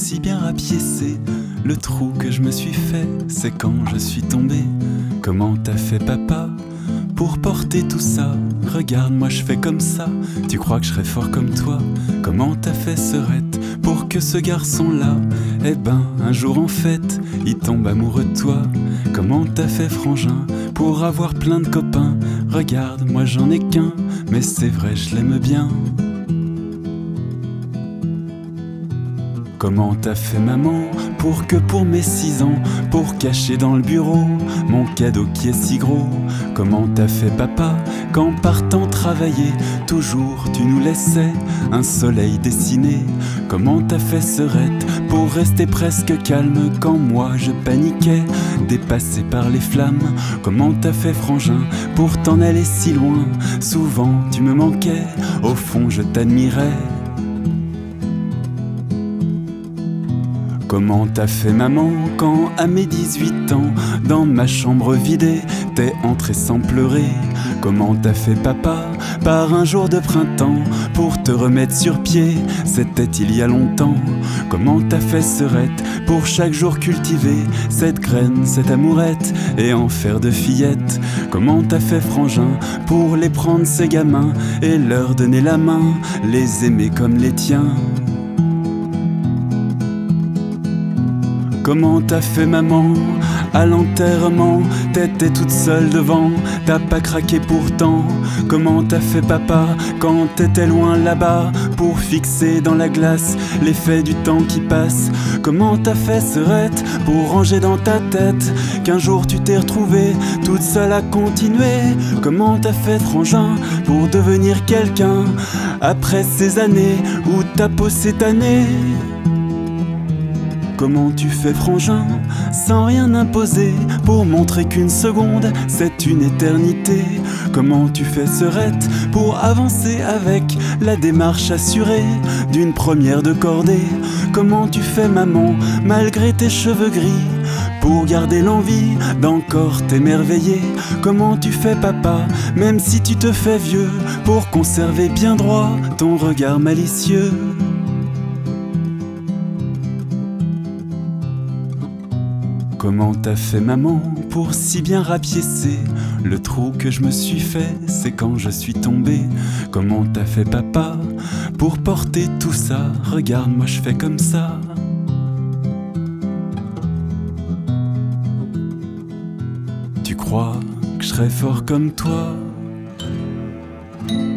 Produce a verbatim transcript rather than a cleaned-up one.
si bien rapiécé. Le trou que je me suis fait, c'est quand je suis tombé. Comment t'as fait papa pour porter tout ça? Regarde, moi je fais comme ça. Tu crois que je serais fort comme toi? Comment t'as fait Serette pour que ce garçon-là, eh ben un jour en fait, il tombe amoureux de toi? Comment t'as fait Frangin pour avoir plein de copains? Regarde, moi j'en ai qu'un, mais c'est vrai je l'aime bien. Comment t'as fait maman pour que pour mes six ans, pour cacher dans le bureau mon cadeau qui est si gros? Comment t'as fait papa qu'en partant travailler, toujours tu nous laissais un soleil dessiné? Comment t'as fait Serette pour rester presque calme quand moi je paniquais, dépassé par les flammes? Comment t'as fait Frangin pour t'en aller si loin? Souvent tu me manquais, au fond je t'admirais. Comment t'as fait maman quand à mes dix-huit ans, dans ma chambre vidée, t'es entré sans pleurer? Comment t'as fait papa par un jour de printemps pour te remettre sur pied? C'était il y a longtemps. Comment t'as fait Serette pour chaque jour cultiver cette graine, cette amourette et en faire de fillettes? Comment t'as fait Frangin pour les prendre ces gamins et leur donner la main, les aimer comme les tiens? Comment t'as fait maman à l'enterrement? T'étais toute seule devant, t'as pas craqué pourtant. Comment t'as fait papa quand t'étais loin là-bas pour fixer dans la glace l'effet du temps qui passe? Comment t'as fait Serette pour ranger dans ta tête qu'un jour tu t'es retrouvée toute seule à continuer? Comment t'as fait Frangin pour devenir quelqu'un après ces années où ta peau s'est tannée? Comment tu fais Frangin sans rien imposer pour montrer qu'une seconde c'est une éternité? Comment tu fais Serette pour avancer avec la démarche assurée d'une première de cordée? Comment tu fais maman malgré tes cheveux gris pour garder l'envie d'encore t'émerveiller? Comment tu fais papa même si tu te fais vieux pour conserver bien droit ton regard malicieux? Comment t'as fait maman pour si bien rapiécer le trou que je me suis fait, c'est quand je suis tombé? Comment t'as fait papa pour porter tout ça? Regarde, moi je fais comme ça. Tu crois que je serais fort comme toi?